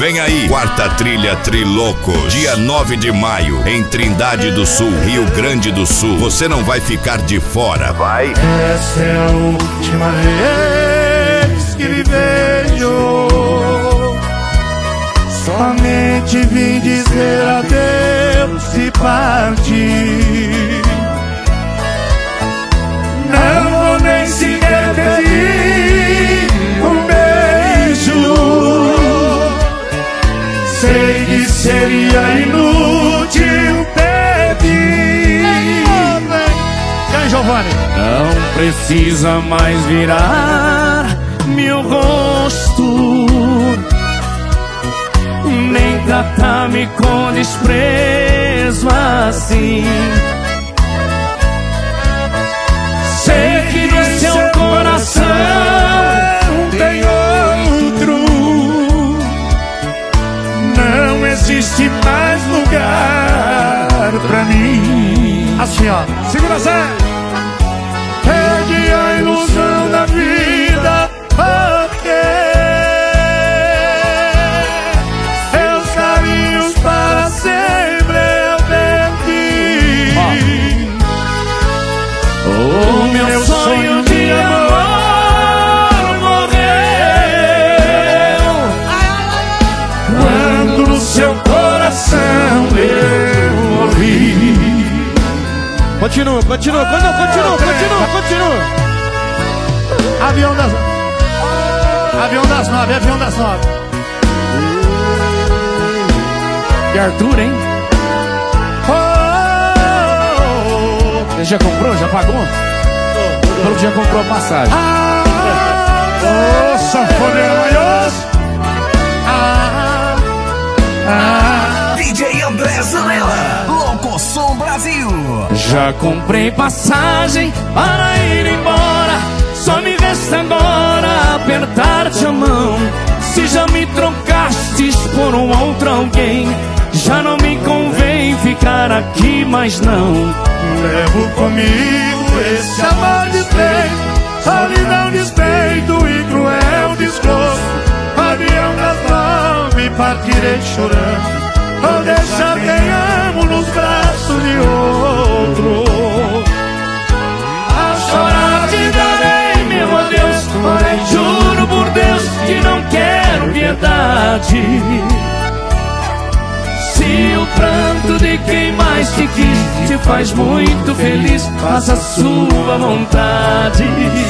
Vem aí, quarta trilha Triloco, dia 9 de maio, em Trindade do Sul, Rio Grande do Sul. Você não vai ficar de fora, vai? Essa é a última vez que lhe vejo. Somente vim dizer adeus e partir. Não vou nem sequer pedir um beijo. Sei que seria inútil pedir. Quem, Giovanni? Não precisa mais virar meu rosto, nem tratar-me com desprezo assim. Sei que no seu coração tem outro. Não existe mais lugar pra mim. Assim, ó, segura Zé. Perdi a ilusão da vida, porque seus caminhos para sempre eu perdi. O meu sonho de amor morreu quando no seu coração eu morri. Continua. Avião das nove. E Arthur, hein? Você já comprou? Já pagou? Falou que já comprou a passagem. Sanfoneiro maior. DJ André Zanella, Louco Som Brasil. Já comprei passagem para ir embora. Só me resta agora apertar-te a mão. Se já me trocastes por um outro alguém, já não me convém ficar aqui mais não. Levo comigo esse amor desfeito, solidão, despeito e cruel desgosto. Avião das 9, partirei chorando. Ou deixar quem amo nos braços de outro. A chorar te darei, meu Deus, porém juro por Deus que não quero piedade. Se o pranto de quem mais te quis te faz muito feliz, faça a sua vontade.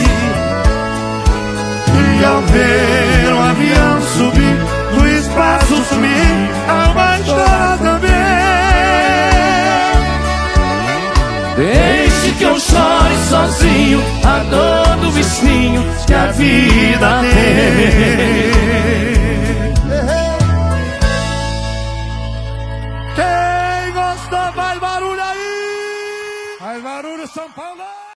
E ao ver o avião subir, do espaço sumir, a alma chora também. Deixe que eu chore sozinho a dor do bichinho que a vida tem.